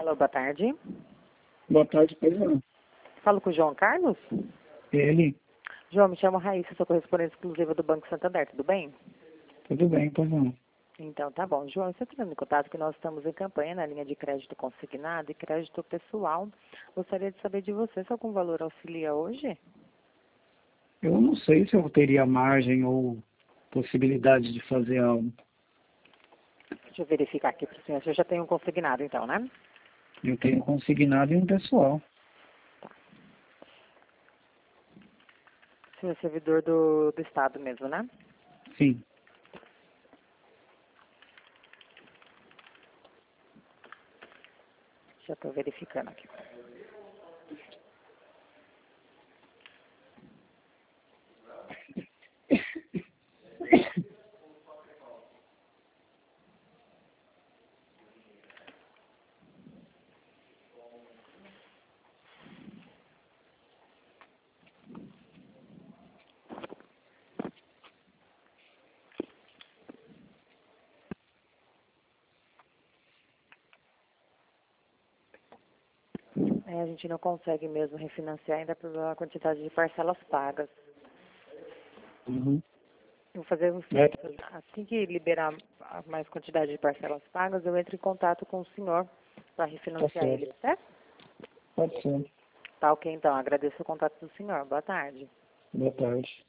Alô, boa tarde. Boa tarde, pois não. Falo com o João Carlos? Ele? João, me chamo Raíssa, sou correspondente exclusiva do Banco Santander, tudo bem? Tudo bem, pois não. Então, tá bom. João, você está em contato que nós estamos em campanha na linha de crédito consignado e crédito pessoal. Gostaria de saber de você se algum valor auxilia hoje? Eu não sei se eu teria margem ou possibilidade de fazer algo. Deixa eu verificar aqui para o senhor. Você já tem um consignado, então, né? Eu tenho consignado e um pessoal. O senhor é servidor do Estado mesmo, né? Sim. Já estou verificando aqui. A gente não consegue mesmo refinanciar ainda pela quantidade de parcelas pagas. Uhum. Eu vou fazer o É, seguinte, assim que liberar a mais quantidade de parcelas pagas, eu entro em contato com o senhor para tá refinanciar certo. ele, certo? Pode ser. Tá ok, então. Agradeço o contato do senhor. Boa tarde. Boa tarde.